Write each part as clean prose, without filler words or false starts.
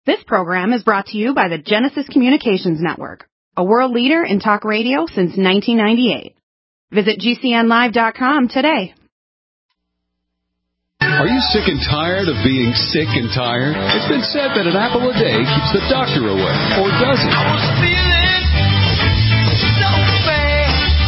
This program is brought to you by the Genesis Communications Network, a world leader in talk radio since 1998. Visit GCNlive.com today. Are you sick and tired of being sick and tired? It's been said that an apple a day keeps the doctor away, or does it? I was feeling so bad.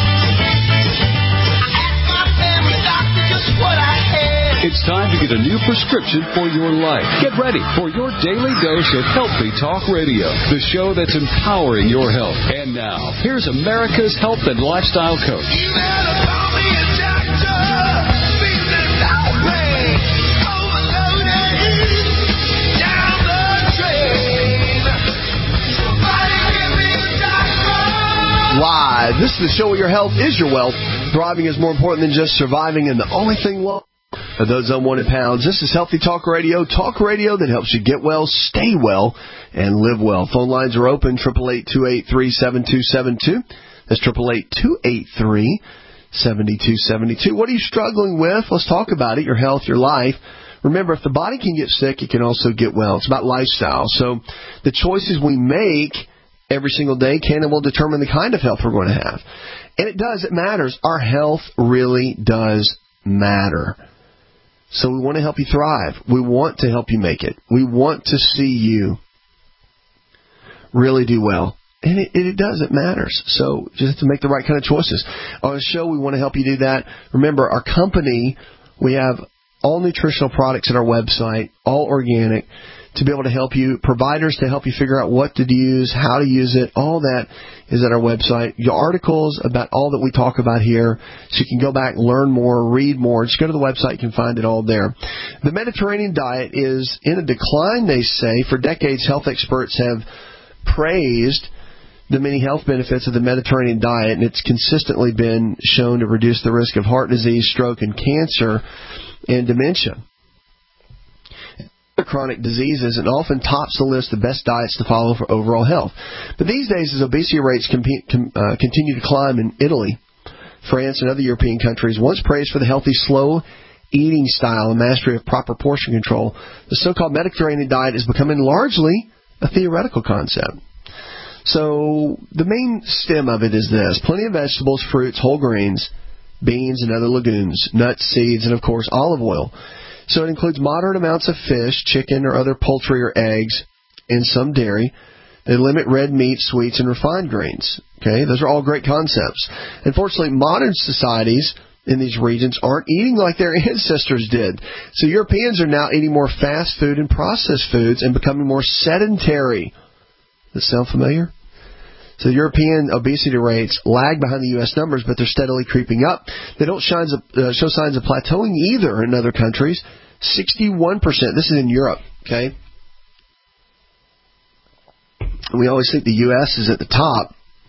I asked my family doctor just what I had. It's time to get a new prescription for your life. Get ready for your daily dose of Healthy Talk Radio, the show that's empowering your health. And now, here's America's health and lifestyle coach. You better call me a doctor. Feeling outraged, overloaded, down the drain. Somebody give me a doctor. Live. This is the show where your health is your wealth. Thriving is more important than just surviving, and the only thing for those unwanted pounds. This is Healthy Talk Radio that helps you get well, stay well, and live well. Phone lines are open, 888-283-7272. That's 888-283-7272. What are you struggling with? Let's talk about it, your health, your life. Remember, if the body can get sick, it can also get well. It's about lifestyle. So the choices we make every single day can and will determine the kind of health we're going to have. And it does. It matters. Our health really does matter. So we want to help you thrive. We want to help you make it. We want to see you really do well. And it does. It matters. So just have to make the right kind of choices. On the show, we want to help you do that. Remember, our company, we have all nutritional products at our website, all organic, to be able to help you, providers to help you figure out what to use, how to use it. All that is at our website. Your articles about all that we talk about here, so you can go back, learn more, read more. Just go to the website. You can find it all there. The Mediterranean diet is in a decline, they say. For decades, health experts have praised the many health benefits of the Mediterranean diet, and it's consistently been shown to reduce the risk of heart disease, stroke, and cancer, and dementia. Chronic diseases, and often tops the list of best diets to follow for overall health. But these days, as obesity rates continue to climb in Italy, France, and other European countries, once praised for the healthy, slow eating style and mastery of proper portion control, the so-called Mediterranean diet is becoming largely a theoretical concept. So the main stem of it is this: plenty of vegetables, fruits, whole grains, beans, and other legumes, nuts, seeds, and, of course, olive oil. So it includes moderate amounts of fish, chicken, or other poultry or eggs, and some dairy. They limit red meat, sweets, and refined grains. Okay, those are all great concepts. Unfortunately, modern societies in these regions aren't eating like their ancestors did. So Europeans are now eating more fast food and processed foods and becoming more sedentary. Does that sound familiar? So European obesity rates lag behind the U.S. numbers, but they're steadily creeping up. They don't show signs of plateauing either in other countries. 61%. This is in Europe, okay? We always think the U.S. is at the top.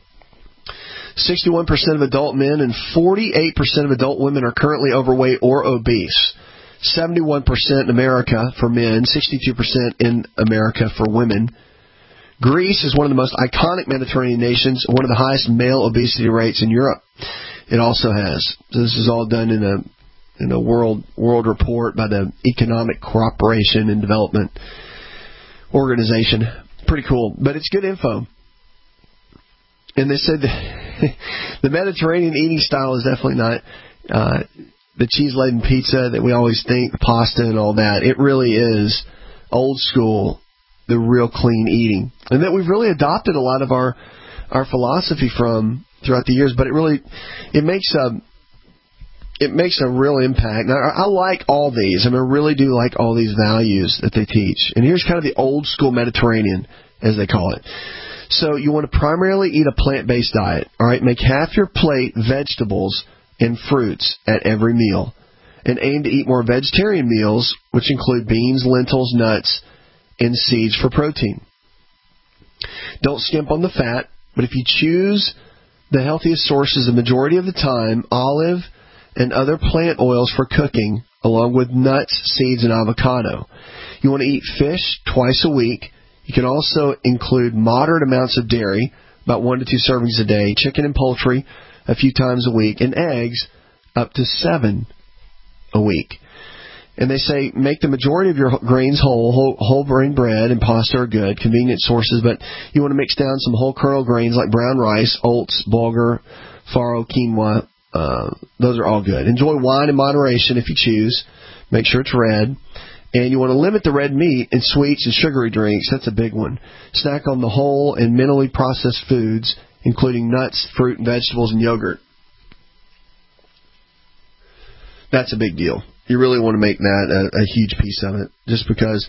61% of adult men and 48% of adult women are currently overweight or obese. 71% in America for men, 62% in America for women. Greece is one of the most iconic Mediterranean nations, one of the highest male obesity rates in Europe. It also has. This is all done in a world report by the Economic Cooperation and Development Organization. Pretty cool, but it's good info. And they said the Mediterranean eating style is definitely not the cheese-laden pizza that we always think, the pasta and all that. It really is old school, the real clean eating, and that we've really adopted a lot of our philosophy from throughout the years. But it makes a real impact. Now, I like all these. I mean, I really do like all these values that they teach. And here's kind of the old school Mediterranean, as they call it. So you want to primarily eat a plant-based diet. All right, make half your plate vegetables and fruits at every meal, and aim to eat more vegetarian meals, which include beans, lentils, nuts, and seeds for protein. Don't skimp on the fat, but if you choose the healthiest sources the majority of the time, olive and other plant oils for cooking, along with nuts, seeds, and avocado. You want to eat fish twice a week. You can also include moderate amounts of dairy, about 1 to 2 servings a day, chicken and poultry a few times a week, and eggs up to 7 a week. And they say make the majority of your grains whole grain bread and pasta are good, convenient sources, but you want to mix down some whole kernel grains like brown rice, oats, bulgur, farro, quinoa. Those are all good. Enjoy wine in moderation if you choose. Make sure it's red. And you want to limit the red meat and sweets and sugary drinks. That's a big one. Snack on the whole and minimally processed foods, including nuts, fruit, and vegetables, and yogurt. That's a big deal. You really want to make that a huge piece of it, just because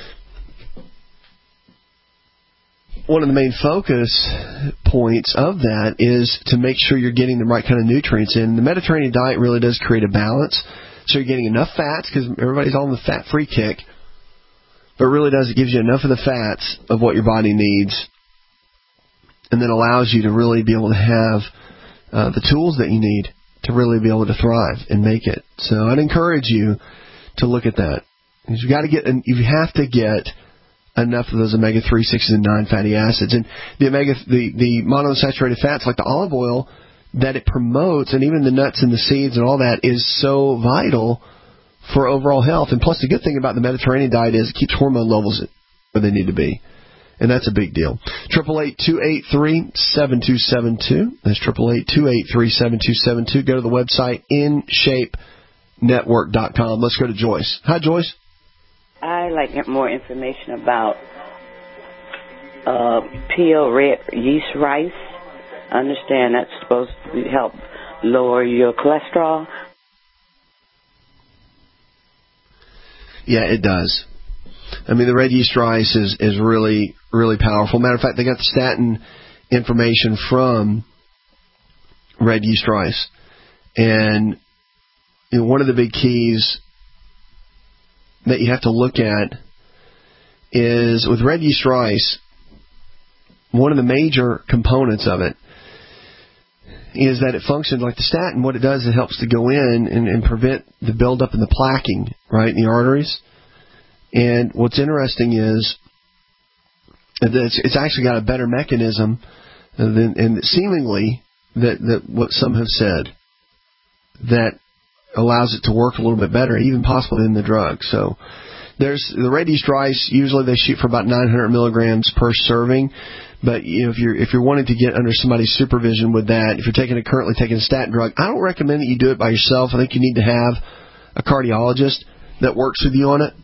one of the main focus points of that is to make sure you're getting the right kind of nutrients in. The Mediterranean diet really does create a balance, so you're getting enough fats, because everybody's on the fat-free kick, but it really does, it gives you enough of the fats of what your body needs, and then allows you to really be able to have the tools that you need to really be able to thrive and make it. So I'd encourage you to look at that. Because you have to get enough of those omega-3, 6, and 9 fatty acids. And the monounsaturated fats like the olive oil that it promotes, and even the nuts and the seeds and all that, is so vital for overall health. And plus the good thing about the Mediterranean diet is it keeps hormone levels where they need to be. And that's a big deal. 888-283-7272. That's 888-283-7272. Go to the website, InShapeNetwork.com. Let's go to Joyce. Hi, Joyce. I'd like to get more information about peel red yeast rice. I understand that's supposed to help lower your cholesterol. Yeah, it does. I mean, the red yeast rice is really, really powerful. Matter of fact, they got the statin information from red yeast rice. And one of the big keys that you have to look at is with red yeast rice, one of the major components of it is that it functions like the statin. What it does, it helps to go in and prevent the buildup and the plaquing, right, in the arteries. And what's interesting is that it's actually got a better mechanism and seemingly that what some have said that allows it to work a little bit better, even possibly than the drug. So there's the red yeast rice. Usually they shoot for about 900 milligrams per serving. But if you're wanting to get under somebody's supervision with that, if you're currently taking a statin drug, I don't recommend that you do it by yourself. I think you need to have a cardiologist that works with you on it.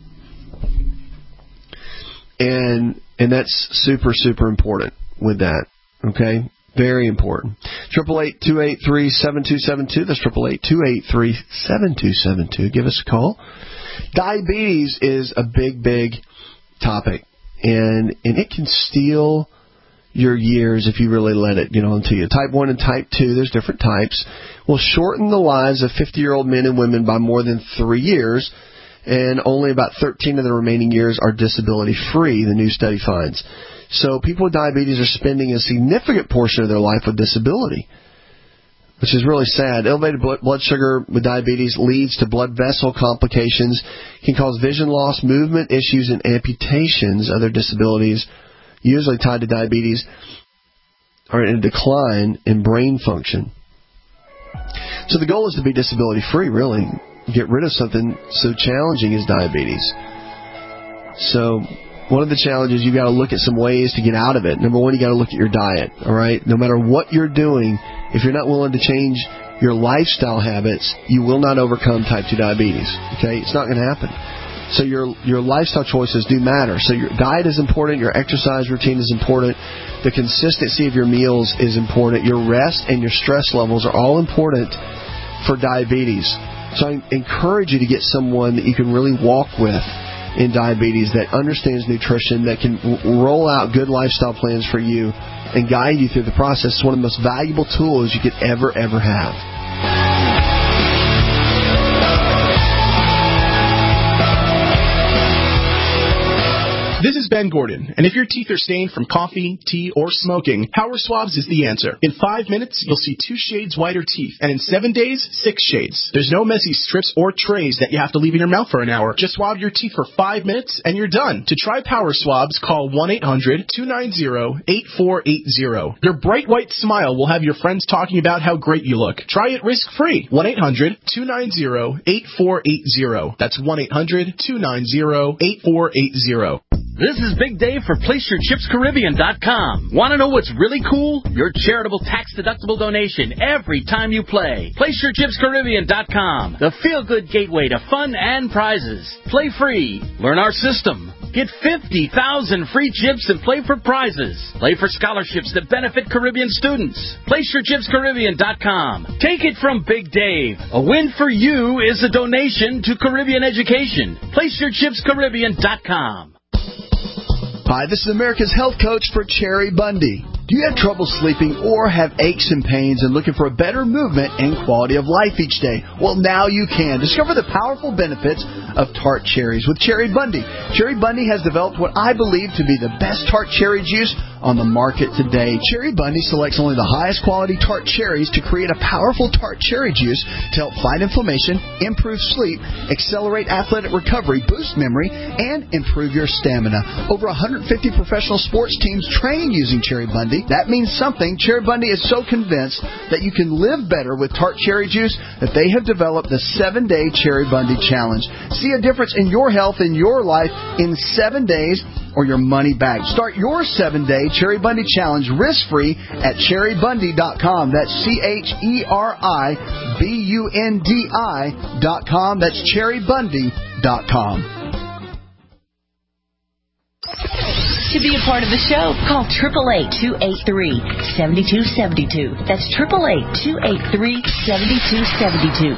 And that's super, super important with that. Okay? Very important. 888-283-7272. That's 888-283-7272. Give us a call. Diabetes is a big, big topic. And it can steal your years if you really let it get on to you. Type 1 and Type 2, there's different types, will shorten the lives of 50-year-old men and women by more than 3 years. And only about 13 of the remaining years are disability-free, the new study finds. So people with diabetes are spending a significant portion of their life with disability, which is really sad. Elevated blood sugar with diabetes leads to blood vessel complications, can cause vision loss, movement issues, and amputations. Other disabilities usually tied to diabetes are in a decline in brain function. So the goal is to be disability-free, really. Get rid of something so challenging as diabetes. So one of the challenges, you've got to look at some ways to get out of it. Number one, you got to look at your diet, all right? No matter what you're doing, if you're not willing to change your lifestyle habits, you will not overcome type 2 diabetes, okay? It's not going to happen. So your lifestyle choices do matter. So your diet is important, your exercise routine is important, the consistency of your meals is important, your rest and your stress levels are all important for diabetes. So I encourage you to get someone that you can really walk with in diabetes that understands nutrition, that can roll out good lifestyle plans for you and guide you through the process. It's one of the most valuable tools you could ever have. This is Ben Gordon, and if your teeth are stained from coffee, tea, or smoking, Power Swabs is the answer. In 5 minutes, you'll see 2 shades whiter teeth, and in 7 days, 6 shades. There's no messy strips or trays that you have to leave in your mouth for an hour. Just swab your teeth for 5 minutes, and you're done. To try Power Swabs, call 1-800-290-8480. Your bright white smile will have your friends talking about how great you look. Try it risk-free. 1-800-290-8480. That's 1-800-290-8480. This is Big Dave for PlaceYourChipsCaribbean.com. Want to know what's really cool? Your charitable tax-deductible donation every time you play. PlaceYourChipsCaribbean.com. The feel-good gateway to fun and prizes. Play free. Learn our system. Get 50,000 free chips and play for prizes. Play for scholarships that benefit Caribbean students. PlaceYourChipsCaribbean.com. Take it from Big Dave. A win for you is a donation to Caribbean education. PlaceYourChipsCaribbean.com. Hi, this is America's health coach for Cherry Bundy. Do you have trouble sleeping or have aches and pains and looking for a better movement and quality of life each day? Well, now you can. Discover the powerful benefits of tart cherries with Cherry Bundy. Cherry Bundy has developed what I believe to be the best tart cherry juice on the market today. Cherry Bundy selects only the highest quality tart cherries to create a powerful tart cherry juice to help fight inflammation, improve sleep, accelerate athletic recovery, boost memory, and improve your stamina. Over 150 professional sports teams train using Cherry Bundy. That means something. Cherry Bundy is so convinced that you can live better with tart cherry juice that they have developed the 7-Day Cherry Bundy Challenge. See a difference in your health and your life in 7 days or your money back. Start your 7-Day Cherry Bundy Challenge risk-free at cherrybundy.com. That's CHERIBUNDI.com. That's cherrybundy.com. To be a part of the show, call 888-283-7272. That's 888-283-7272.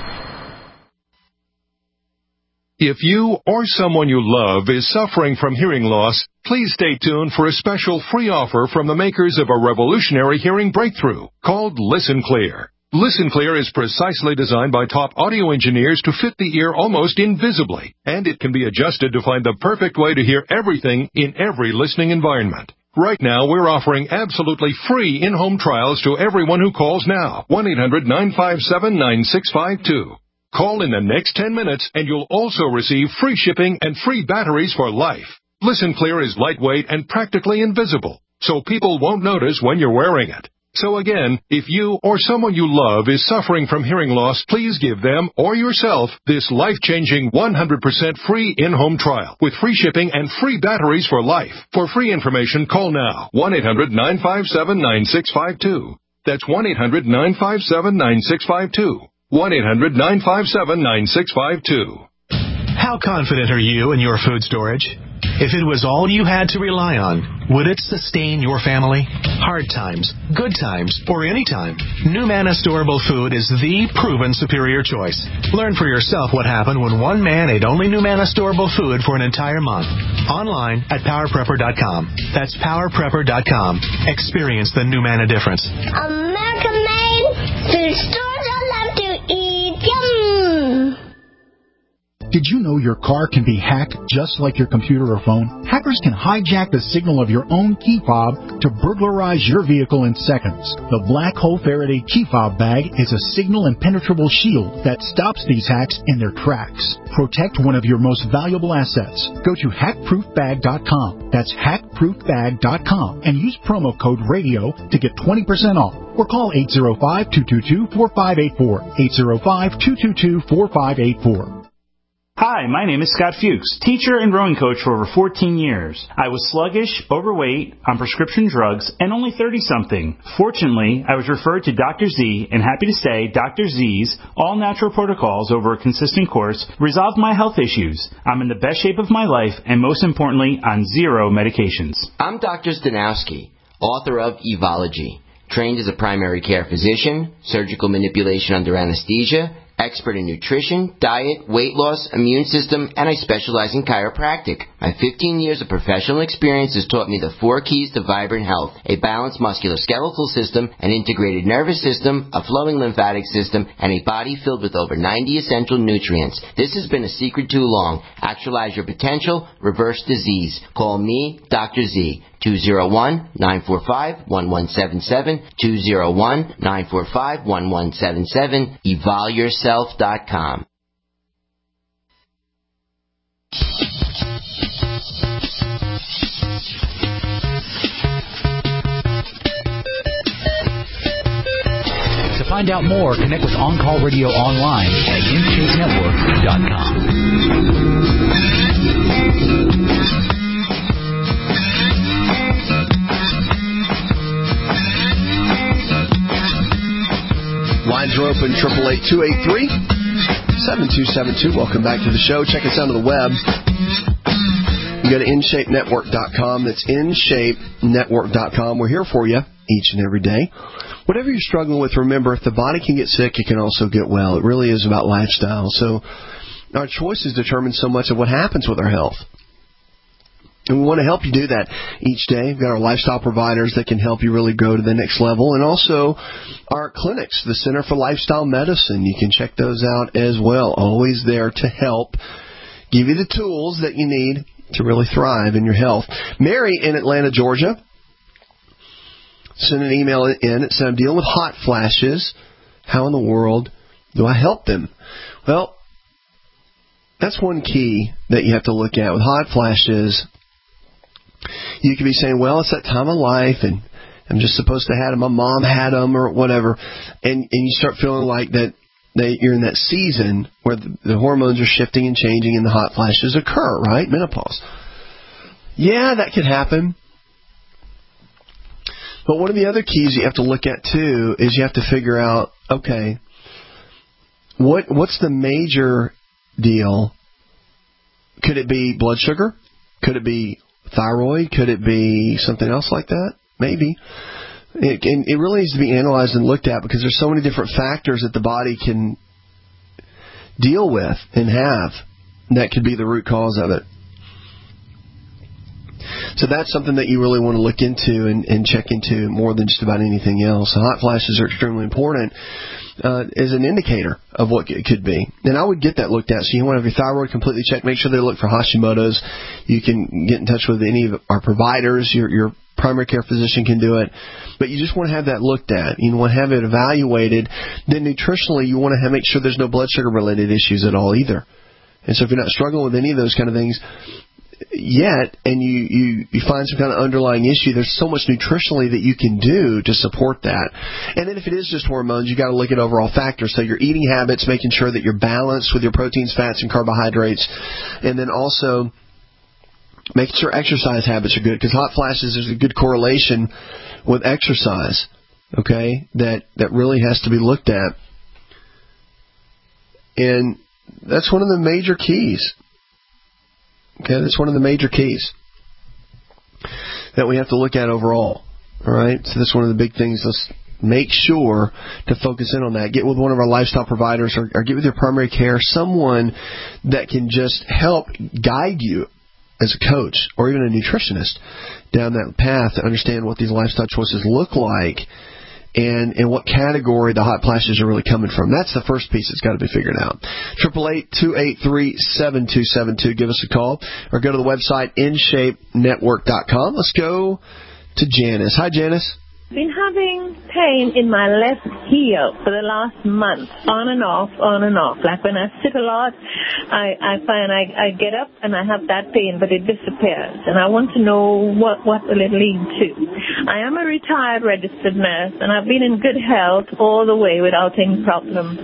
If you or someone you love is suffering from hearing loss, please stay tuned for a special free offer from the makers of a revolutionary hearing breakthrough called Listen Clear. Listen Clear is precisely designed by top audio engineers to fit the ear almost invisibly, and it can be adjusted to find the perfect way to hear everything in every listening environment. Right now, we're offering absolutely free in-home trials to everyone who calls now. 1-800-957-9652. Call in the next 10 minutes, and you'll also receive free shipping and free batteries for life. Listen Clear is lightweight and practically invisible, so people won't notice when you're wearing it. So again, if you or someone you love is suffering from hearing loss, please give them or yourself this life-changing 100% free in-home trial with free shipping and free batteries for life. For free information, call now. 1-800-957-9652. That's 1-800-957-9652. 1-800-957-9652. How confident are you in your food storage? If it was all you had to rely on, would it sustain your family? Hard times, good times, or any time, NuManna Storable Food is the proven superior choice. Learn for yourself what happened when one man ate only NuManna Storable Food for an entire month. Online at PowerPrepper.com. That's PowerPrepper.com. Experience the NuManna difference. American made food stores I love to eat. Yum! Did you know your car can be hacked just like your computer or phone? Hackers can hijack the signal of your own key fob to burglarize your vehicle in seconds. The Black Hole Faraday key fob bag is a signal impenetrable shield that stops these hacks in their tracks. Protect one of your most valuable assets. Go to hackproofbag.com. That's hackproofbag.com and use promo code RADIO to get 20% off. Or call 805-222-4584. 805-222-4584. Hi, my name is Scott Fuchs, teacher and rowing coach for over 14 years. I was sluggish, overweight, on prescription drugs, and only 30-something. Fortunately, I was referred to Dr. Z, and happy to say Dr. Z's all-natural protocols over a consistent course resolved my health issues. I'm in the best shape of my life, and most importantly, on 0 medications. I'm Dr. Stanowski, author of Evology, trained as a primary care physician, surgical manipulation under anesthesia, Expert in nutrition, diet, weight loss, immune system, and I specialize in chiropractic. My 15 years of professional experience has taught me the 4 keys to vibrant health: a balanced musculoskeletal system, an integrated nervous system, a flowing lymphatic system, and a body filled with over 90 essential nutrients. This has been a secret too long. Actualize your potential, reverse disease. Call me, Dr. Z. 201-945-1177, 201-945-1177, evolveyourself.com. To find out more, connect with On Call Radio online at InShapeNetwork.com. Lines are open, 888-283-7272. Welcome back to the show. Check us out on the web. You go to InShapeNetwork.com. That's InShapeNetwork.com. We're here for you each and every day. Whatever you're struggling with, remember, if the body can get sick, it can also get well. It really is about lifestyle. So our choices determine so much of what happens with our health. And we want to help you do that each day. We've got our lifestyle providers that can help you really go to the next level. And also our clinics, the Center for Lifestyle Medicine. You can check those out as well. Always there to help give you the tools that you need to really thrive in your health. Mary in Atlanta, Georgia, sent an email in. It said, I'm dealing with hot flashes. How in the world do I help them? Well, that's one key that you have to look at with hot flashes. You could be saying, well, it's that time of life, and I'm just supposed to have them. My mom had them, or whatever. And you start feeling like that you're in that season where the hormones are shifting and changing and the hot flashes occur, right? Menopause. Yeah, that could happen. But one of the other keys you have to look at, too, is you have to figure out, okay, what's the major deal? Could it be blood sugar? Could it be thyroid? Could it be something else like that? Maybe. It really needs to be analyzed and looked at because there's so many different factors that the body can deal with and have that could be the root cause of it. So that's something that you really want to look into and check into more than just about anything else. The hot flashes are extremely important as an indicator of what it could be. And I would get that looked at. So you want to have your thyroid completely checked. Make sure they look for Hashimoto's. You can get in touch with any of our providers. Your primary care physician can do it. But you just want to have that looked at. You want to have it evaluated. Then nutritionally, you want to make sure there's no blood sugar-related issues at all either. And so if you're not struggling with any of those kind of things yet, and you find some kind of underlying issue, there's so much nutritionally that you can do to support that. And then if it is just hormones, you got to look at overall factors. So your eating habits, making sure that you're balanced with your proteins, fats, and carbohydrates, and then also making sure exercise habits are good, because hot flashes, there's a good correlation with exercise, okay, that really has to be looked at. And that's one of the major keys. Okay, that's one of the major keys that we have to look at overall. All right, so that's one of the big things. Let's make sure to focus in on that. Get with one of our lifestyle providers or get with your primary care, someone that can just help guide you as a coach or even a nutritionist down that path to understand what these lifestyle choices look like and what category the hot flashes are really coming from. That's the first piece that's got to be figured out. 888-283-7272. Give us a call or go to the website InShapeNetwork.com. Let's go to Janice. Hi, Janice. I've been having pain in my left heel for the last month, on and off. Like when I sit a lot, I find I get up and I have that pain, but it disappears. And I want to know what will it lead to. I am a retired registered nurse, and I've been in good health all the way without any problem.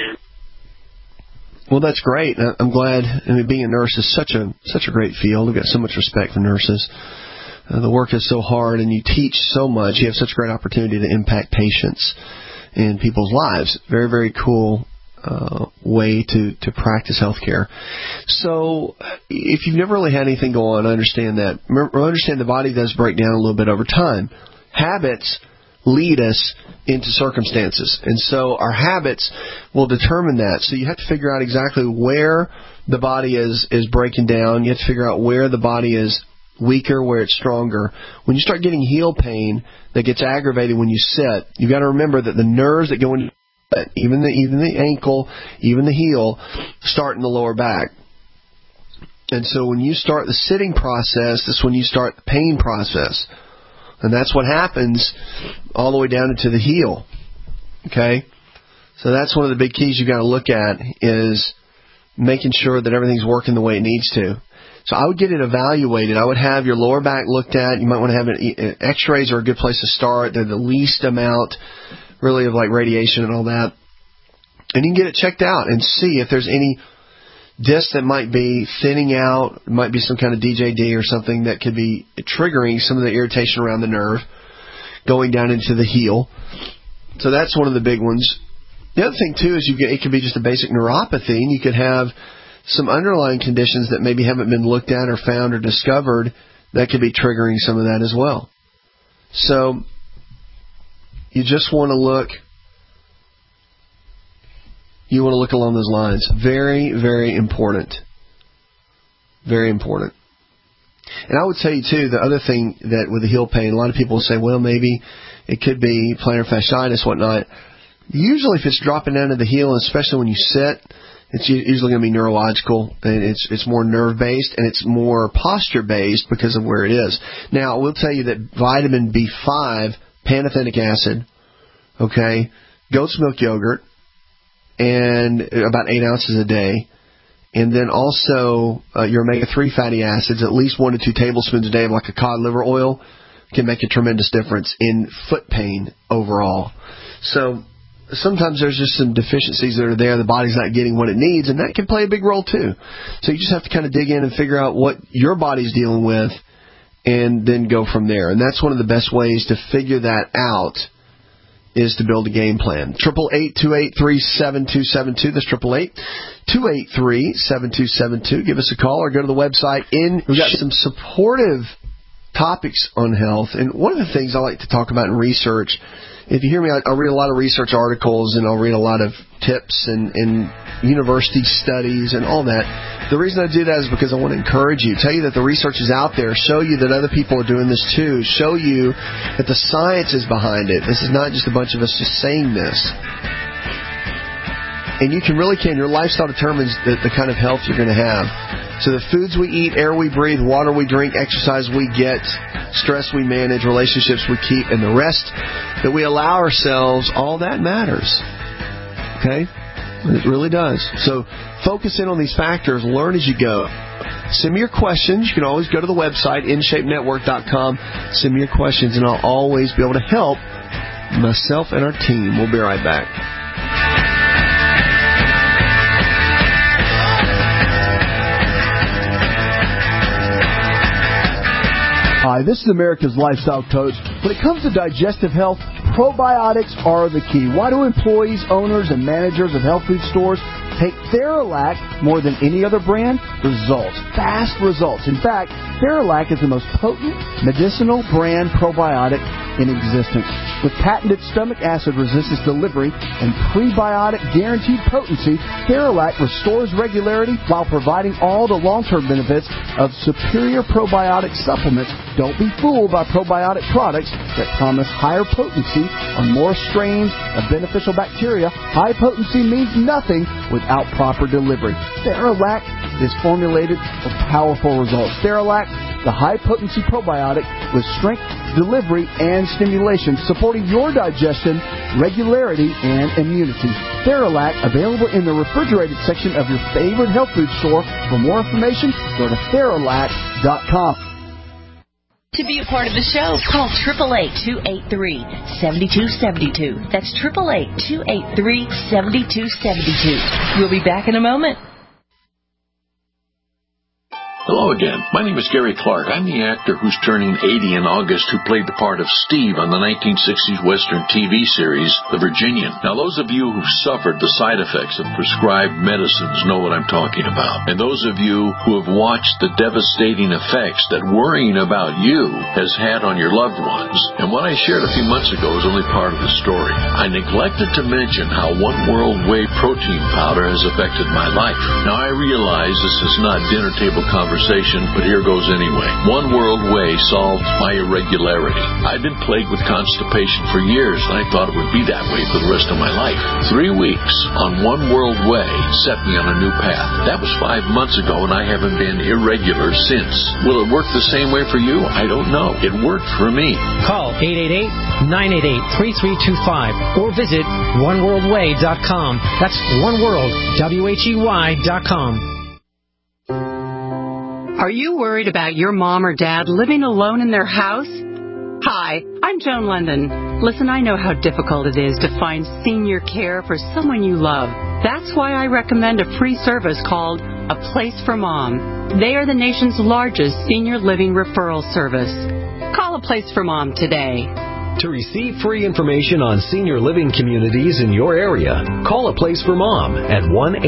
Well, that's great. I'm glad. I mean, being a nurse is such a great field. We've got so much respect for nurses. The work is so hard, and you teach so much. You have such great opportunity to impact patients and people's lives. Very, very cool way to practice healthcare. So if you've never really had anything go on, understand that. Understand the body does break down a little bit over time. Habits lead us into circumstances. And so our habits will determine that. So you have to figure out exactly where the body is breaking down. You have to figure out where the body is weaker, where it's stronger. When you start getting heel pain that gets aggravated when you sit, you've got to remember that the nerves that go into even the ankle, even the heel, start in the lower back. And so when you start the sitting process, that's when you start the pain process. And that's what happens all the way down into the heel. Okay? So that's one of the big keys you've got to look at, is making sure that everything's working the way it needs to. So I would get it evaluated. I would have your lower back looked at. You might want to have x-rays are a good place to start. They're the least amount really of like radiation and all that. And you can get it checked out and see if there's any disc that might be thinning out. It might be some kind of DJD or something that could be triggering some of the irritation around the nerve going down into the heel. So that's one of the big ones. The other thing, too, is it could be just a basic neuropathy, and you could have some underlying conditions that maybe haven't been looked at or found or discovered that could be triggering some of that as well. So you just want to look. You want to look along those lines. Very, very important. Very important. And I would tell you, too, the other thing that with the heel pain, a lot of people say, well, maybe it could be plantar fasciitis, whatnot. Usually if it's dropping down to the heel, and especially when you sit, it's usually going to be neurological, and it's more nerve-based, and it's more posture-based because of where it is. Now, I will tell you that vitamin B5, pantothenic acid, okay, goat's milk yogurt, and about 8 ounces a day, and then also your omega-3 fatty acids, at least 1 to 2 tablespoons a day of like a cod liver oil, can make a tremendous difference in foot pain overall. So sometimes there's just some deficiencies that are there. The body's not getting what it needs, and that can play a big role too. So you just have to kind of dig in and figure out what your body's dealing with and then go from there. And that's one of the best ways to figure that out, is to build a game plan. 888-283-7272. That's 888-283-7272. Give us a call or go to the website. We've got some supportive topics on health. And one of the things I like to talk about in research, if you hear me, I'll read a lot of research articles, and I'll read a lot of tips and university studies and all that. The reason I do that is because I want to encourage you, tell you that the research is out there, show you that other people are doing this too, show you that the science is behind it. This is not just a bunch of us just saying this. And you can. Your lifestyle determines the kind of health you're going to have. So the foods we eat, air we breathe, water we drink, exercise we get, stress we manage, relationships we keep, and the rest that we allow ourselves, all that matters. Okay? It really does. So focus in on these factors. Learn as you go. Send me your questions. You can always go to the website, InShapeNetwork.com. Send me your questions, and I'll always be able to help myself and our team. We'll be right back. Hi, this is America's Lifestyle Coach. When it comes to digestive health, probiotics are the key. Why do employees, owners, and managers of health food stores take Theralac more than any other brand? Results. Fast results. In fact, Theralac is the most potent medicinal brand probiotic in existence. With patented stomach acid resistance delivery and prebiotic guaranteed potency, Theralac restores regularity while providing all the long-term benefits of superior probiotic supplements. Don't be fooled by probiotic products that promise higher potency on more strains of beneficial bacteria. High potency means nothing without proper delivery. Theralac is formulated for powerful results. Theralac, the high-potency probiotic with strength, delivery, and stimulation, supporting your digestion, regularity, and immunity. Theralac, available in the refrigerated section of your favorite health food store. For more information, go to Theralac.com. To be a part of the show, call 888-283-7272. That's 888-283-7272. We'll be back in a moment. Hello again. My name is Gary Clark. I'm the actor who's turning 80 in August who played the part of Steve on the 1960s Western TV series, The Virginian. Now, those of you who've suffered the side effects of prescribed medicines know what I'm talking about. And those of you who have watched the devastating effects that worrying about you has had on your loved ones. And what I shared a few months ago is only part of the story. I neglected to mention how One World Whey protein powder has affected my life. Now, I realize this is not dinner table conversation, but here goes anyway. One World Whey solved my irregularity. I'd been plagued with constipation for years, and I thought it would be that way for the rest of my life. 3 weeks on One World Whey set me on a new path. That was 5 months ago, and I haven't been irregular since. Will it work the same way for you? I don't know. It worked for me. Call 888-988-3325 or visit oneworldwhey.com. That's oneworld.com. Are you worried about your mom or dad living alone in their house? Hi, I'm Joan London. Listen, I know how difficult it is to find senior care for someone you love. That's why I recommend a free service called A Place for Mom. They are the nation's largest senior living referral service. Call A Place for Mom today. To receive free information on senior living communities in your area, call A Place for Mom at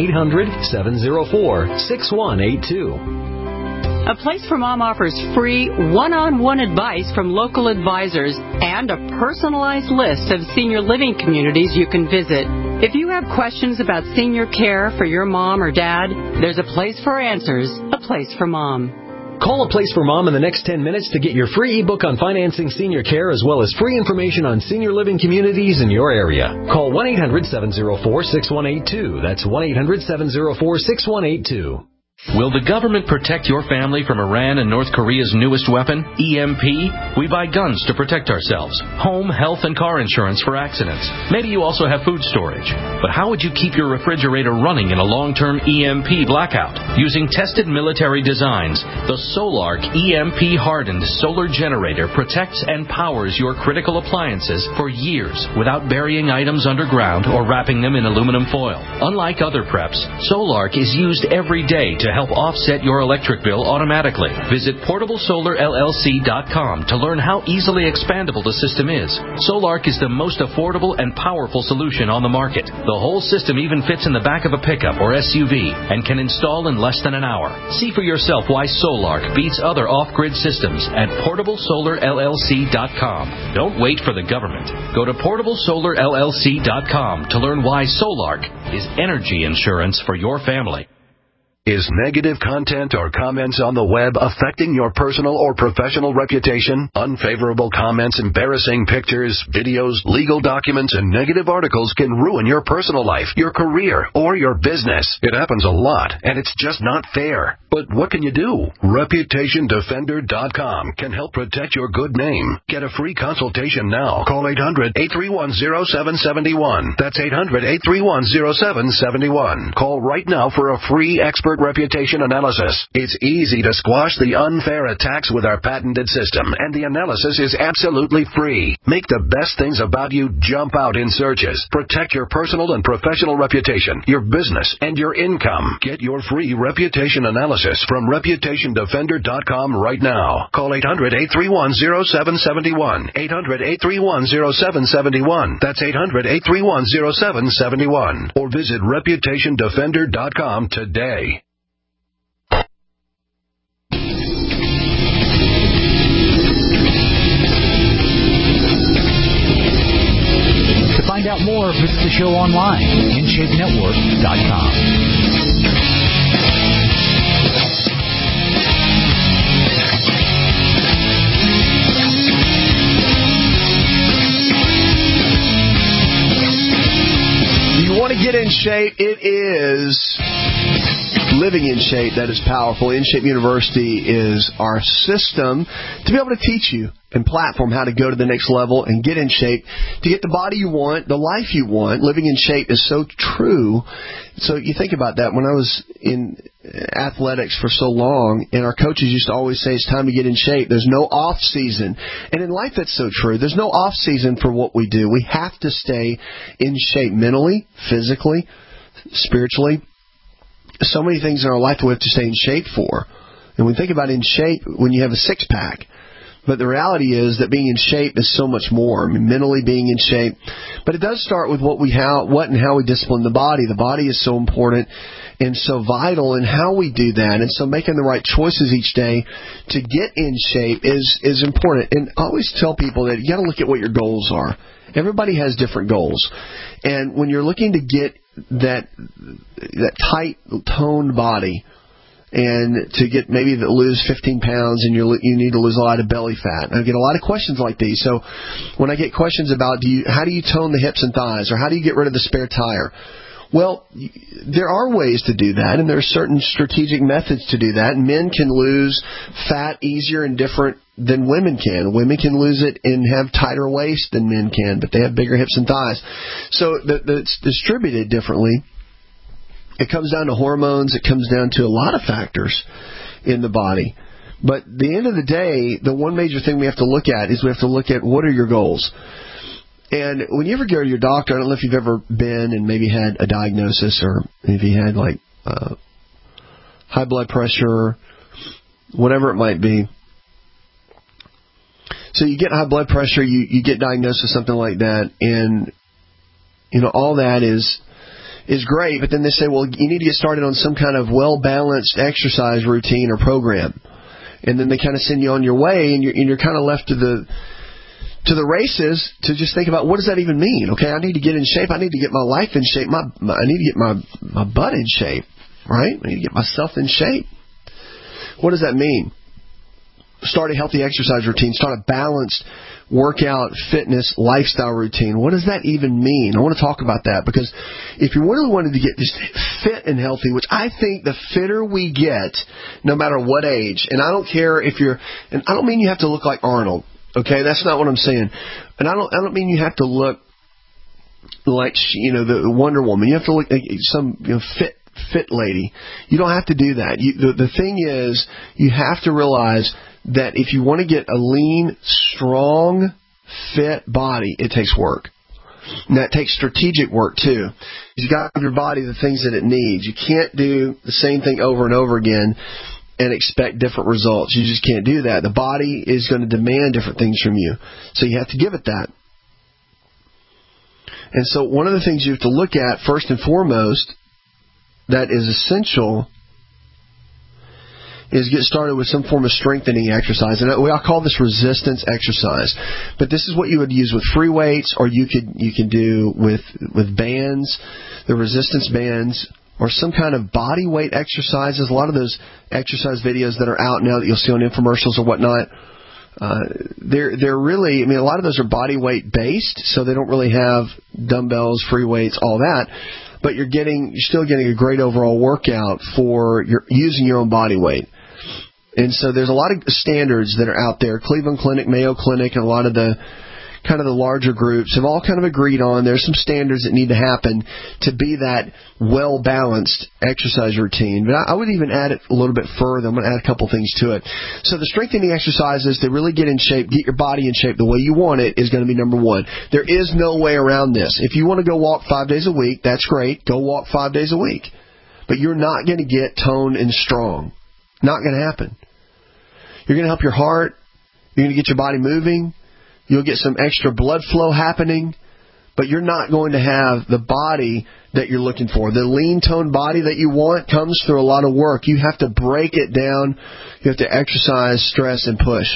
1-800-704-6182. A Place for Mom offers free one-on-one advice from local advisors and a personalized list of senior living communities you can visit. If you have questions about senior care for your mom or dad, there's a place for answers, A Place for Mom. Call A Place for Mom in the next 10 minutes to get your free ebook on financing senior care as well as free information on senior living communities in your area. Call 1-800-704-6182. That's 1-800-704-6182. Will the government protect your family from Iran and North Korea's newest weapon, EMP? We buy guns to protect ourselves, home, health, and car insurance for accidents. Maybe you also have food storage. But how would you keep your refrigerator running in a long-term EMP blackout? Using tested military designs, the Solark EMP-hardened solar generator protects and powers your critical appliances for years without burying items underground or wrapping them in aluminum foil. Unlike other preps, Solark is used every day to help offset your electric bill automatically. Visit PortableSolarLLC.com to learn how easily expandable the system is. Solark is the most affordable and powerful solution on the market. The whole system even fits in the back of a pickup or SUV and can install in less than an hour. See for yourself why Solark beats other off-grid systems at PortableSolarLLC.com. Don't wait for the government. Go to PortableSolarLLC.com to learn why Solark is energy insurance for your family. Is negative content or comments on the web affecting your personal or professional reputation? Unfavorable comments, embarrassing pictures, videos, legal documents, and negative articles can ruin your personal life, your career, or your business. It happens a lot, and it's just not fair. But what can you do? ReputationDefender.com can help protect your good name. Get a free consultation now. Call 800-831-0771. That's 800-831-0771. Call right now for a free expert reputation analysis. It's easy to squash the unfair attacks with our patented system, and the analysis is absolutely free. Make the best things about you jump out in searches. Protect your personal and professional reputation, your business, and your income. Get your free reputation analysis from ReputationDefender.com right now. Call 800-831-0771. 800-831-0771. That's 800-831-0771. Or visit ReputationDefender.com today. To find out more, visit the show online, InShapeNetwork.com. You want to get in shape? It is Living in Shape that is powerful. InShape University is our system to be able to teach you and platform how to go to the next level and get in shape to get the body you want, the life you want. Living in shape is so true. So you think about that. When I was in athletics for so long, and our coaches used to always say it's time to get in shape. There's no off season. And in life that's so true. There's no off season for what we do. We have to stay in shape mentally, physically, spiritually. So many things in our life that we have to stay in shape for. And we think about in shape when you have a six-pack. But the reality is that being in shape is so much more. I mean, mentally being in shape. But it does start with what and how we discipline the body. The body is so important and so vital in how we do that. And so making the right choices each day to get in shape is important. And I always tell people that you got to look at what your goals are. Everybody has different goals. And when you're looking to get that tight, toned body, and to get maybe to lose 15 pounds, and you need to lose a lot of belly fat. And I get a lot of questions like these. So when I get questions about how do you tone the hips and thighs, or how do you get rid of the spare tire? Well, there are ways to do that, and there are certain strategic methods to do that. And men can lose fat easier and different than women can. Women can lose it and have tighter waist than men can, but they have bigger hips and thighs. So it's distributed differently. It comes down to hormones. It comes down to a lot of factors in the body. But at the end of the day, the one major thing we have to look at is we have to look at what are your goals. And when you ever go to your doctor, I don't know if you've ever been and maybe had a diagnosis, or if you had like high blood pressure, whatever it might be. So you get high blood pressure, you get diagnosed with something like that, and all that is great, but then they say, well, you need to get started on some kind of well-balanced exercise routine or program. And then they kind of send you on your way, and you're kind of left to the races to just think about, what does that even mean? Okay, I need to get in shape. I need to get my life in shape. I need to get my butt in shape, right? I need to get myself in shape. What does that mean? Start a healthy exercise routine. Start a balanced workout, fitness, lifestyle routine. What does that even mean? I want to talk about that, because if you really wanted to get just fit and healthy, which I think the fitter we get, no matter what age, and I don't care if and I don't mean you have to look like Arnold, okay? That's not what I'm saying. And I don't mean you have to look like, the Wonder Woman. You have to look like some fit lady. You don't have to do that. The thing is, you have to realize that if you want to get a lean, strong, fit body, it takes work. And that takes strategic work, too. You've got to give your body the things that it needs. You can't do the same thing over and over again and expect different results. You just can't do that. The body is going to demand different things from you. So you have to give it that. And so one of the things you have to look at, first and foremost, that is essential, is get started with some form of strengthening exercise. And I call this resistance exercise. But this is what you would use with free weights, or you can do with bands, the resistance bands, or some kind of body weight exercises. A lot of those exercise videos that are out now that you'll see on infomercials or whatnot, they're really, a lot of those are body weight based, so they don't really have dumbbells, free weights, all that. But you're still getting a great overall workout for using your own body weight. And so there's a lot of standards that are out there. Cleveland Clinic, Mayo Clinic, and a lot of the larger groups have all kind of agreed on there's some standards that need to happen to be that well-balanced exercise routine. But I would even add it a little bit further. I'm going to add a couple things to it. So the strengthening exercises to really get in shape, get your body in shape the way you want it, is going to be number one. There is no way around this. If you want to go walk 5 days a week, that's great. Go walk 5 days a week. But you're not going to get toned and strong. Not going to happen. You're going to help your heart. You're going to get your body moving. You'll get some extra blood flow happening, but you're not going to have the body that you're looking for. The lean toned body that you want comes through a lot of work. You have to break it down. You have to exercise, stress, and push.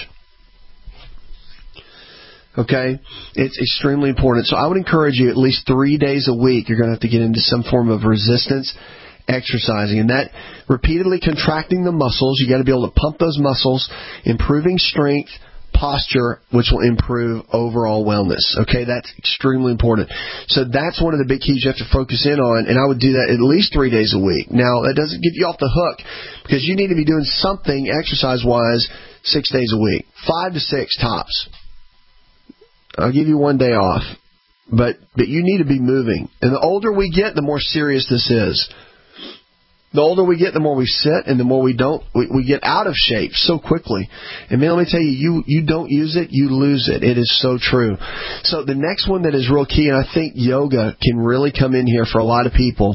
Okay? It's extremely important. So I would encourage you at least 3 days a week, you're going to have to get into some form of resistance exercising. And that repeatedly contracting the muscles, you got to be able to pump those muscles, improving strength, posture, which will improve overall wellness. Okay, that's extremely important. So that's one of the big keys you have to focus in on, and I would do that at least 3 days a week. Now, that doesn't get you off the hook, because you need to be doing something exercise-wise 6 days a week. 5 to 6 tops. I'll give you 1 day off. But you need to be moving. And the older we get, the more serious this is. The older we get, the more we sit, and the more we don't, we get out of shape so quickly. And man, let me tell you, you don't use it, you lose it. It is so true. So the next one that is real key, and I think yoga can really come in here for a lot of people,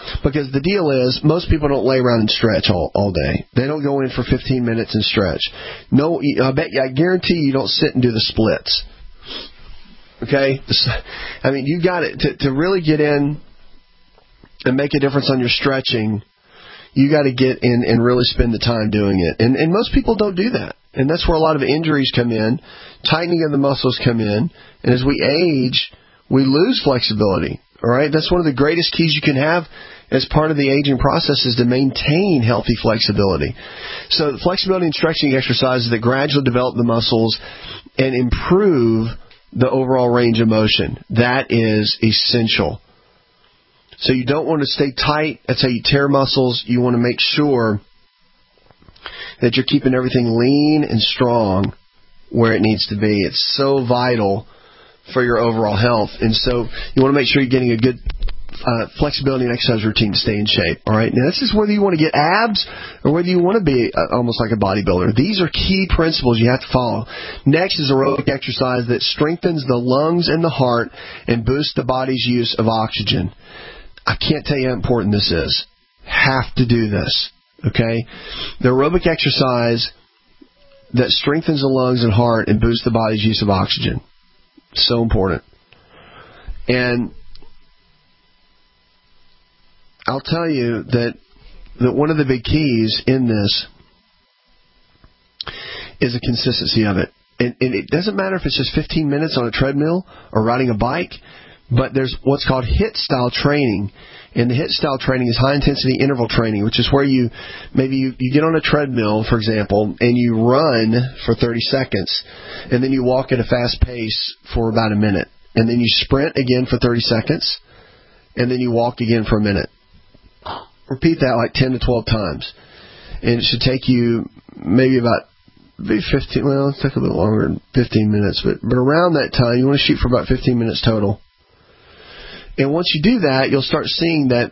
Because the deal is, most people don't lay around and stretch all day. They don't go in for 15 minutes and stretch. No, I guarantee you don't sit and do the splits. Okay? I mean, you got it. To really get in and make a difference on your stretching, you got to get in and really spend the time doing it. And most people don't do that. And that's where a lot of injuries come in, tightening of the muscles come in, and as we age, we lose flexibility. All right? That's one of the greatest keys you can have as part of the aging process is to maintain healthy flexibility. So the flexibility and stretching exercises that gradually develop the muscles and improve the overall range of motion. That is essential. So you don't want to stay tight. That's how you tear muscles. You want to make sure that you're keeping everything lean and strong where it needs to be. It's so vital for your overall health. And so you want to make sure you're getting a good flexibility and exercise routine to stay in shape. All right. Now, this is whether you want to get abs or whether you want to be almost like a bodybuilder. These are key principles you have to follow. Next is aerobic exercise that strengthens the lungs and the heart and boosts the body's use of oxygen. I can't tell you how important this is. Have to do this. Okay? The aerobic exercise that strengthens the lungs and heart and boosts the body's use of oxygen. So important. And I'll tell you that one of the big keys in this is the consistency of it. And it doesn't matter if it's just 15 minutes on a treadmill or riding a bike, but there's what's called HIIT-style training. And the HIIT-style training is high-intensity interval training, which is where you get on a treadmill, for example, and you run for 30 seconds, and then you walk at a fast pace for about a minute. And then you sprint again for 30 seconds, and then you walk again for a minute. Repeat that like 10 to 12 times. And it should take you maybe 15, well, it'll take a little longer than 15 minutes, but around that time, you want to shoot for about 15 minutes total. And once you do that, you'll start seeing that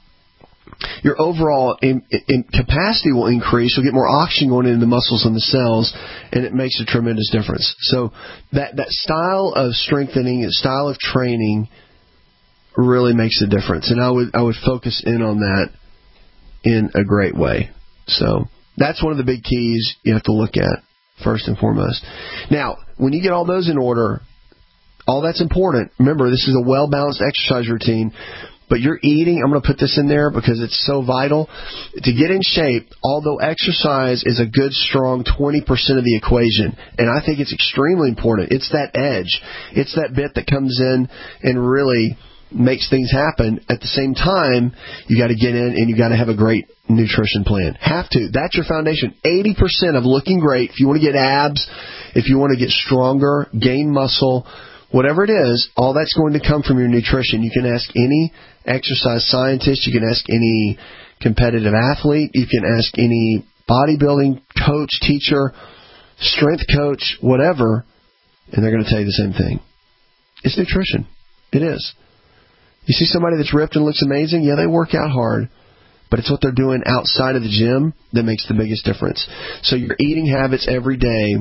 your overall in capacity will increase. You'll get more oxygen going into the muscles and the cells, and it makes a tremendous difference. So that style of strengthening, style of training really makes a difference. And I would focus in on that in a great way. So that's one of the big keys you have to look at first and foremost. Now, when you get all those in order, all that's important. Remember, this is a well-balanced exercise routine, but you're eating. I'm going to put this in there because it's so vital. To get in shape, although exercise is a good, strong 20% of the equation, and I think it's extremely important. It's that edge. It's that bit that comes in and really makes things happen. At the same time, you got to get in and you got to have a great nutrition plan. Have to. That's your foundation. 80% of looking great, if you want to get abs, if you want to get stronger, gain muscle, whatever it is, all that's going to come from your nutrition. You can ask any exercise scientist. You can ask any competitive athlete. You can ask any bodybuilding coach, teacher, strength coach, whatever, and they're going to tell you the same thing. It's nutrition. It is. You see somebody that's ripped and looks amazing? Yeah, they work out hard, but it's what they're doing outside of the gym that makes the biggest difference. So your eating habits every day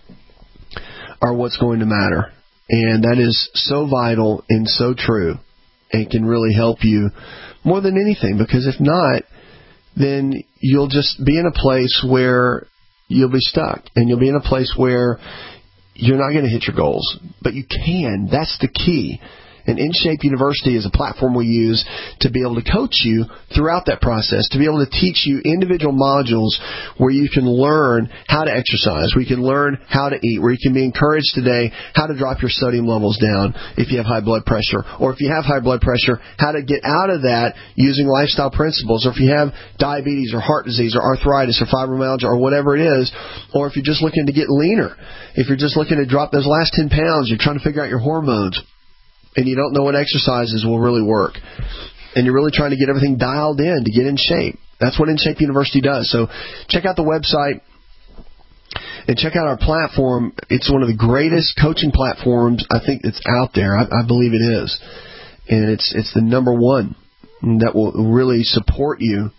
are what's going to matter. And that is so vital and so true and can really help you more than anything, because if not, then you'll just be in a place where you'll be stuck and you'll be in a place where you're not going to hit your goals. But you can. That's the key. And InShape University is a platform we use to be able to coach you throughout that process, to be able to teach you individual modules where you can learn how to exercise, where you can learn how to eat, where you can be encouraged today how to drop your sodium levels down if you have high blood pressure, or if you have high blood pressure, how to get out of that using lifestyle principles, or if you have diabetes or heart disease or arthritis or fibromyalgia or whatever it is, or if you're just looking to get leaner, if you're just looking to drop those last 10 pounds, you're trying to figure out your hormones, and you don't know what exercises will really work, and you're really trying to get everything dialed in to get in shape. That's what InShape University does. So check out the website and check out our platform. It's one of the greatest coaching platforms I think that's out there. I believe it is. And it's the number one that will really support you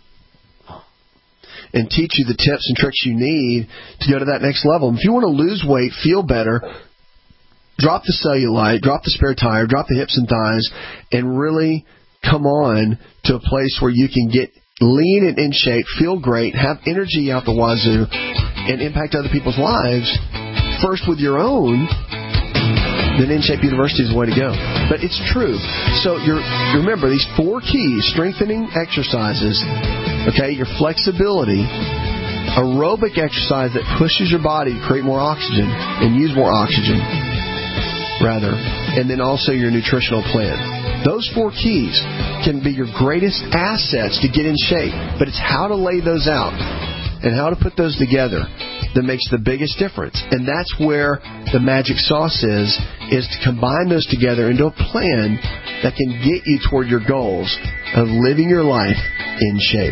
and teach you the tips and tricks you need to go to that next level. And if you want to lose weight, feel better, drop the cellulite, drop the spare tire, drop the hips and thighs, and really come on to a place where you can get lean and in shape, feel great, have energy out the wazoo, and impact other people's lives, first with your own, then InShape University is the way to go. But it's true. So remember these 4 keys: strengthening exercises, okay, your flexibility, aerobic exercise that pushes your body to create more oxygen and use more oxygen, rather, and then also your nutritional plan. Those 4 keys can be your greatest assets to get in shape, but it's how to lay those out and how to put those together that makes the biggest difference. And that's where the magic sauce is to combine those together into a plan that can get you toward your goals of living your life in shape.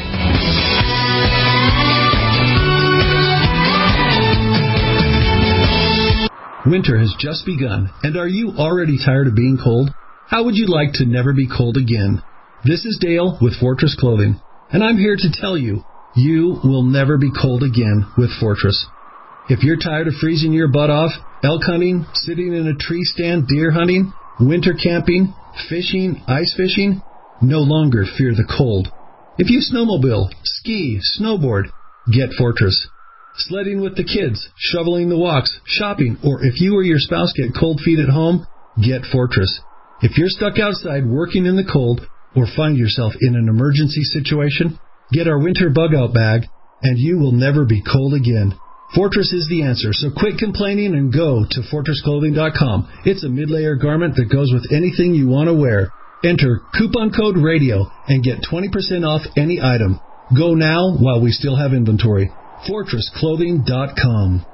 Winter has just begun, and are you already tired of being cold? How would you like to never be cold again? This is Dale with Fortress Clothing, and I'm here to tell you, you will never be cold again with Fortress. If you're tired of freezing your butt off, elk hunting, sitting in a tree stand, deer hunting, winter camping, fishing, ice fishing, no longer fear the cold. If you snowmobile, ski, snowboard, get Fortress. Sledding with the kids, shoveling the walks, shopping, or if you or your spouse get cold feet at home, get Fortress. If you're stuck outside working in the cold or find yourself in an emergency situation, get our winter bug-out bag and you will never be cold again. Fortress is the answer, so quit complaining and go to FortressClothing.com. It's a mid-layer garment that goes with anything you want to wear. Enter coupon code RADIO and get 20% off any item. Go now while we still have inventory. FortressClothing.com.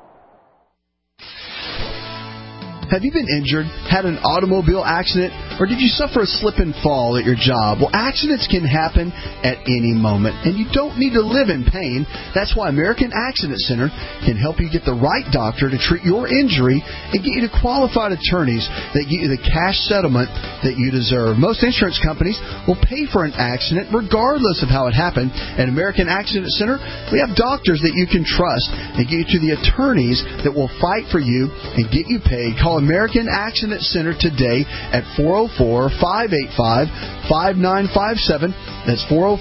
Have you been injured, had an automobile accident, or did you suffer a slip and fall at your job? Well, accidents can happen at any moment, and you don't need to live in pain. That's why American Accident Center can help you get the right doctor to treat your injury and get you to qualified attorneys that get you the cash settlement that you deserve. Most insurance companies will pay for an accident regardless of how it happened. At American Accident Center, we have doctors that you can trust and get you to the attorneys that will fight for you and get you paid. Call American Accident Center today at 404-585-5957. That's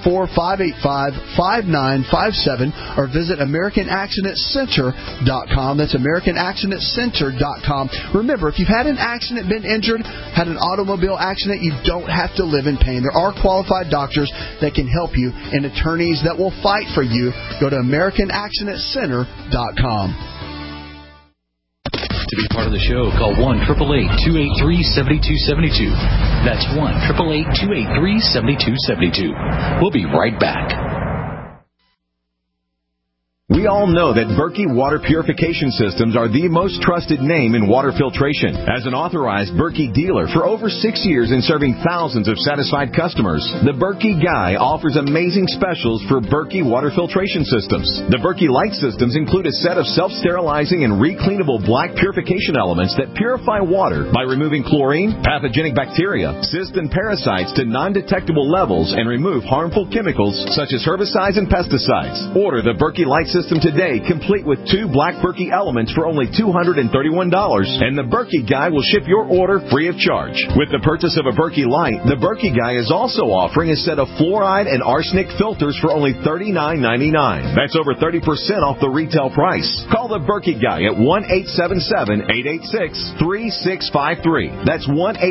404-585-5957. Or visit AmericanAccidentCenter.com. That's AmericanAccidentCenter.com. Remember, if you've had an accident, been injured, had an automobile accident, you don't have to live in pain. There are qualified doctors that can help you and attorneys that will fight for you. Go to AmericanAccidentCenter.com. To be part of the show, call 1-888-283-7272. That's 1-888-283-7272. We'll be right back. We all know that Berkey Water Purification Systems are the most trusted name in water filtration. As an authorized Berkey dealer for over 6 years and serving thousands of satisfied customers, the Berkey Guy offers amazing specials for Berkey Water Filtration Systems. The Berkey Light Systems include a set of self-sterilizing and recleanable black purification elements that purify water by removing chlorine, pathogenic bacteria, cysts, and parasites to non-detectable levels and remove harmful chemicals such as herbicides and pesticides. Order the Berkey Light System today, complete with 2 black Berkey elements for only $231, and the Berkey Guy will ship your order free of charge. With the purchase of a Berkey Light, the Berkey Guy is also offering a set of fluoride and arsenic filters for only $39.99. That's over 30% off the retail price. Call the Berkey Guy at 1-877-886-3653. That's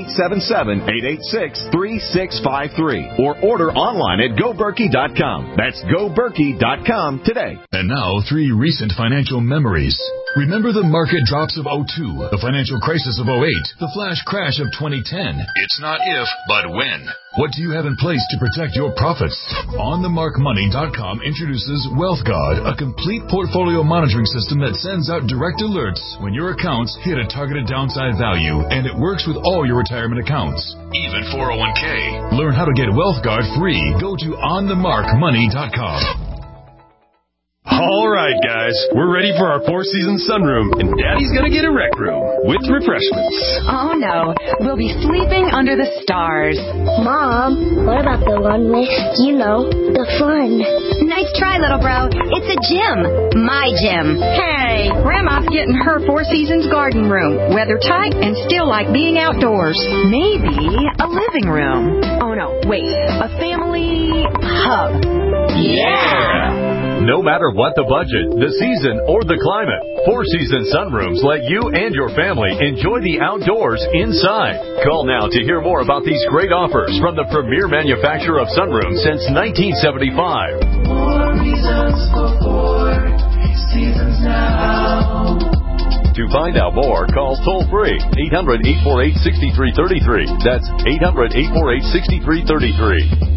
1-877-886-3653. Or order online at GoBerkey.com. That's GoBerkey.com today. And now, 3 recent financial memories. Remember the market drops of 2002, the financial crisis of 2008, the flash crash of 2010. It's not if, but when. What do you have in place to protect your profits? OnTheMarkMoney.com introduces WealthGuard, a complete portfolio monitoring system that sends out direct alerts when your accounts hit a targeted downside value, and it works with all your retirement accounts, even 401k. Learn how to get WealthGuard free. Go to OnTheMarkMoney.com. All right, guys, we're ready for our four-season sunroom, and Daddy's gonna get a rec room with refreshments. Oh, no. We'll be sleeping under the stars. Mom, what about the one with, the fun? Nice try, little bro. It's a gym. My gym. Hey, Grandma's getting her Four Seasons garden room. Weather tight and still like being outdoors. Maybe a living room. Oh, no, wait. A family hub. Yeah! No matter what the budget, the season, or the climate, Four Seasons Sunrooms let you and your family enjoy the outdoors inside. Call now to hear more about these great offers from the premier manufacturer of sunrooms since 1975. More reasons for Four Seasons now. To find out more, call toll-free 800-848-6333. That's 800-848-6333.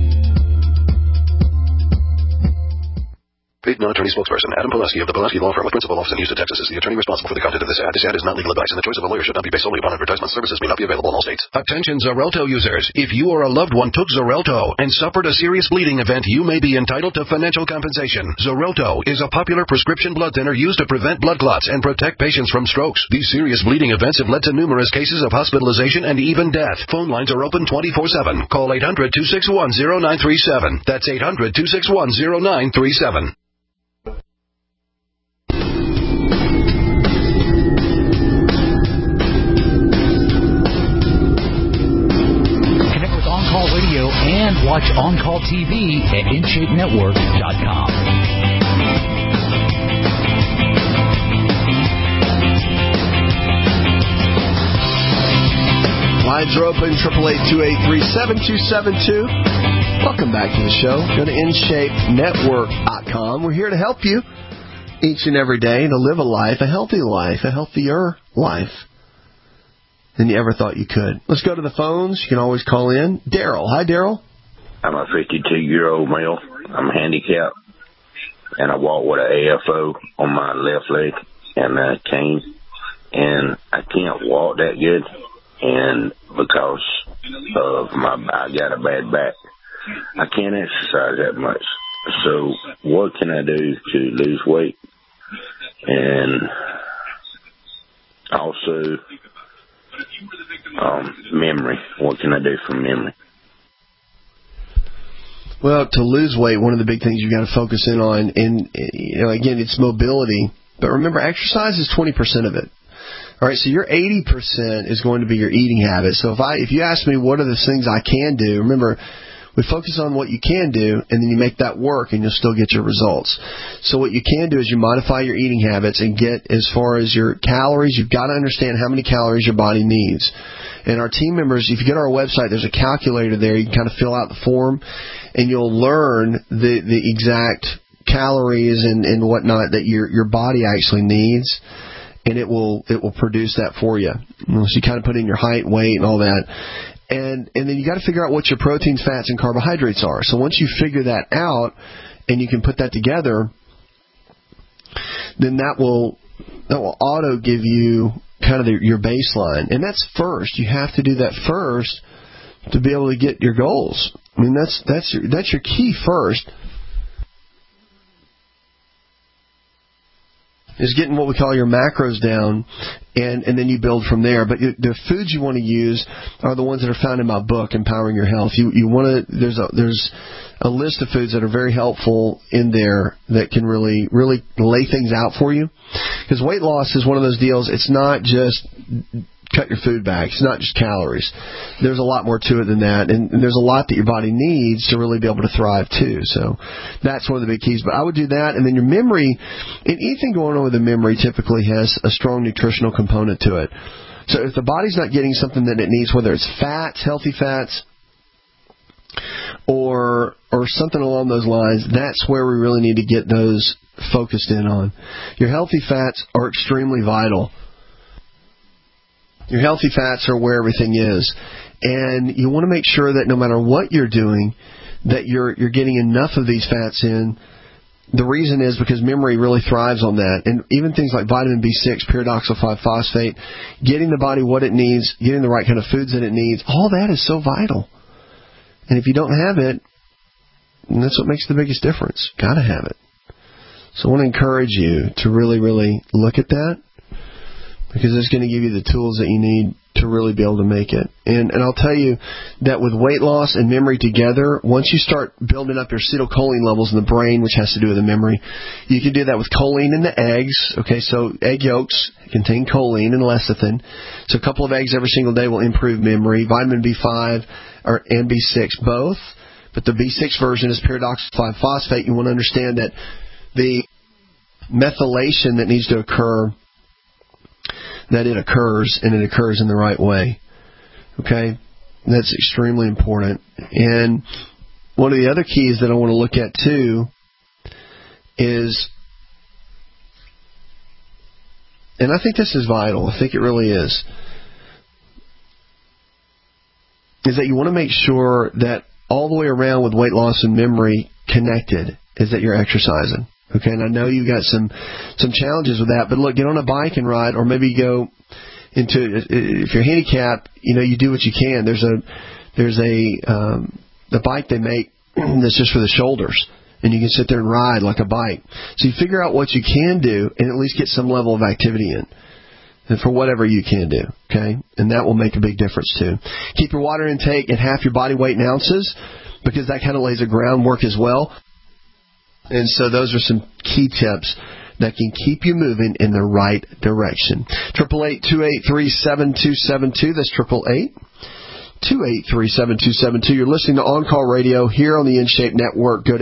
Paid non-attorney spokesperson Adam Pileski of the Pileski Law Firm with principal office in Houston, Texas is the attorney responsible for the content of this ad. This ad is not legal advice, and the choice of a lawyer should not be based solely upon advertisement. Services may not be available in all states. Attention Xarelto users. If you or a loved one took Xarelto and suffered a serious bleeding event, you may be entitled to financial compensation. Xarelto is a popular prescription blood thinner used to prevent blood clots and protect patients from strokes. These serious bleeding events have led to numerous cases of hospitalization and even death. Phone lines are open 24/7. Call 800-261-0937. That's 800-261-0937. Radio and watch On Call TV at InShapeNetwork.com. Lines are open, 888-283-7272. Welcome back to the show. Go to InShapeNetwork.com. We're here to help you each and every day to live a life, a healthy life, a healthier life than you ever thought you could. Let's go to the phones. You can always call in. Daryl. Hi, Daryl. I'm a 52-year-old male. I'm handicapped, and I walk with an AFO on my left leg and a cane, and I can't walk that good, and because of I got a bad back, I can't exercise that much. So what can I do to lose weight? And also memory. What can I do for memory? Well, to lose weight, one of the big things you've got to focus in on, and again, it's mobility. But remember, exercise is 20% of it. All right, so your 80% is going to be your eating habits. So if you ask me what are the things I can do, remember, we focus on what you can do, and then you make that work, and you'll still get your results. So what you can do is you modify your eating habits and get as far as your calories. You've got to understand how many calories your body needs. And our team members, if you go to our website, there's a calculator there. You can kind of fill out the form, and you'll learn the exact calories and whatnot that your body actually needs, and it will produce that for you. So you kind of put in your height, weight, and all that. And then you got to figure out what your proteins, fats, and carbohydrates are. So once you figure that out and you can put that together, then that will auto give you kind of your baseline. And that's first. You have to do that first to be able to get your goals. I mean, that's your key first. Is getting what we call your macros down, and then you build from there. But the foods you want to use are the ones that are found in my book, Empowering Your Health. You want to there's a list of foods that are very helpful in there that can really lay things out for you. Because weight loss is one of those deals. It's not just cut your food back. It's not just calories. There's a lot more to it than that, and there's a lot that your body needs to really be able to thrive too. So that's one of the big keys. But I would do that, and then your memory, and anything going on with the memory typically has a strong nutritional component to it. So if the body's not getting something that it needs, whether it's fats, healthy fats, or something along those lines, that's where we really need to get those focused in on. Your healthy fats are extremely vital. Your healthy fats are where everything is. And you want to make sure that no matter what you're doing, that you're getting enough of these fats in. The reason is because memory really thrives on that. And even things like vitamin B6, pyridoxal 5-phosphate, getting the body what it needs, getting the right kind of foods that it needs, all that is so vital. And if you don't have it, that's what makes the biggest difference. Got to have it. So I want to encourage you to really, really look at that, because it's going to give you the tools that you need to really be able to make it. And I'll tell you that with weight loss and memory together, once you start building up your acetylcholine levels in the brain, which has to do with the memory, you can do that with choline in the eggs. Okay, so egg yolks contain choline and lecithin. So a couple of eggs every single day will improve memory. Vitamin B5 and B6 both. But the B6 version is pyridoxal 5-phosphate. You want to understand that the methylation that needs to occur, that it occurs, and it occurs in the right way. Okay? That's extremely important. And one of the other keys that I want to look at, too, is, and I think this is vital, I think it really is that you want to make sure that all the way around with weight loss and memory connected is that you're exercising. Okay, and I know you've got some challenges with that, but look, get on a bike and ride, or maybe go into, if you're handicapped, you do what you can. There's the bike they make that's just for the shoulders, and you can sit there and ride like a bike. So you figure out what you can do and at least get some level of activity in, and for whatever you can do, okay? And that will make a big difference too. Keep your water intake at half your body weight in ounces, because that kind of lays the groundwork as well. And so those are some key tips that can keep you moving in the right direction. 888-283-7272. That's 888-283-7272. You're listening to On Call Radio here on the InShape Network. Go to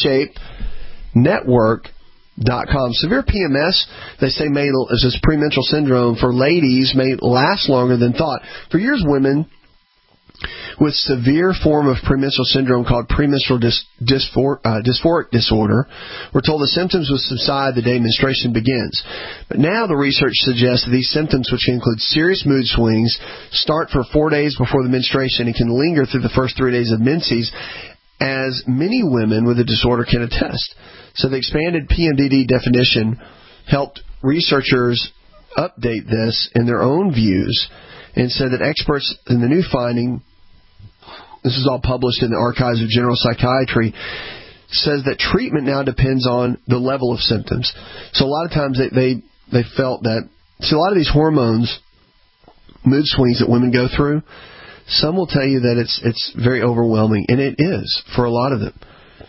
InShapeNetwork.com. Severe PMS, they say, is this premenstrual syndrome for ladies, may last longer than thought. For years, women with severe form of premenstrual syndrome called premenstrual dysphoric disorder were told the symptoms will subside the day menstruation begins. But now the research suggests that these symptoms, which include serious mood swings, start for 4 days before the menstruation and can linger through the first 3 days of menses, as many women with the disorder can attest. So the expanded PMDD definition helped researchers update this in their own views, and said that experts in the new finding, this is all published in the Archives of General Psychiatry, says that treatment now depends on the level of symptoms. So a lot of times they felt that, see, a lot of these hormones, mood swings that women go through, some will tell you that it's very overwhelming, and it is for a lot of them.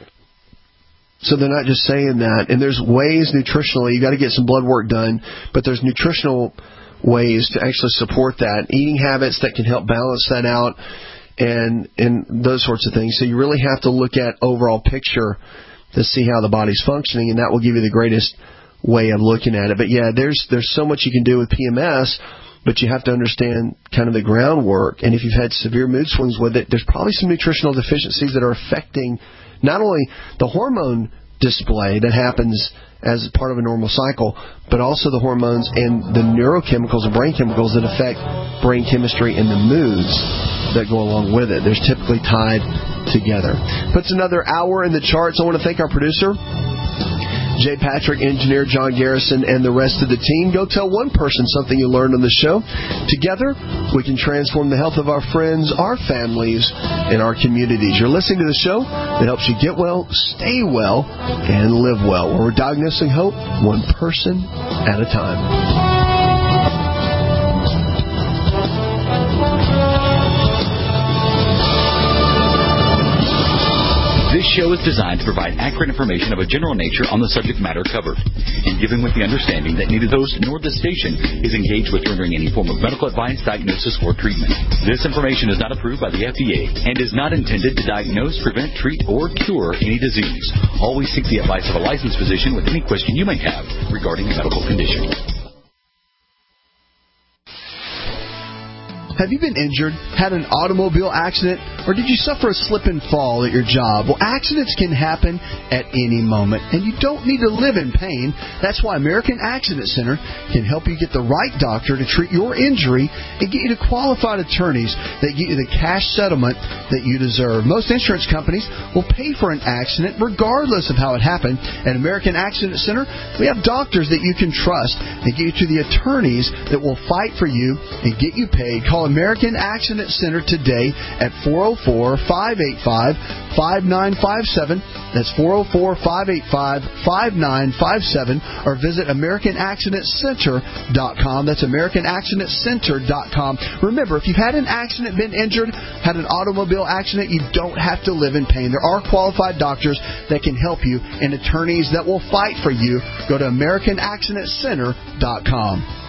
So they're not just saying that. And there's ways nutritionally, you got to get some blood work done, but there's nutritional ways to actually support that. Eating habits that can help balance that out, and those sorts of things. So you really have to look at overall picture to see how the body's functioning, and that will give you the greatest way of looking at it. But yeah, there's so much you can do with PMS, but you have to understand kind of the groundwork. And if you've had severe mood swings with it, there's probably some nutritional deficiencies that are affecting not only the hormone display that happens as part of a normal cycle, but also the hormones and the neurochemicals and brain chemicals that affect brain chemistry and the moods that go along with it. They're typically tied together. Puts another hour in the charts. I want to thank our producer, Jay Patrick, engineer John Garrison, and the rest of the team. Go tell one person something you learned on the show. Together, we can transform the health of our friends, our families, and our communities. You're listening to the show that helps you get well, stay well, and live well. Where we're diagnosing hope one person at a time. This show is designed to provide accurate information of a general nature on the subject matter covered, and given with the understanding that neither the host nor the station is engaged with rendering any form of medical advice, diagnosis, or treatment. This information is not approved by the FDA and is not intended to diagnose, prevent, treat, or cure any disease. Always seek the advice of a licensed physician with any question you may have regarding a medical condition. Have you been injured, had an automobile accident, or did you suffer a slip and fall at your job? Well, accidents can happen at any moment, and you don't need to live in pain. That's why American Accident Center can help you get the right doctor to treat your injury and get you to qualified attorneys that get you the cash settlement that you deserve. Most insurance companies will pay for an accident regardless of how it happened. At American Accident Center, we have doctors that you can trust and get you to the attorneys that will fight for you and get you paid. Call American Accident Center today at 404-585-5957. That's 404-585-5957. Or visit AmericanAccidentCenter.com. That's AmericanAccidentCenter.com. Remember, if you've had an accident, been injured, had an automobile accident, you don't have to live in pain. There are qualified doctors that can help you and attorneys that will fight for you. Go to AmericanAccidentCenter.com.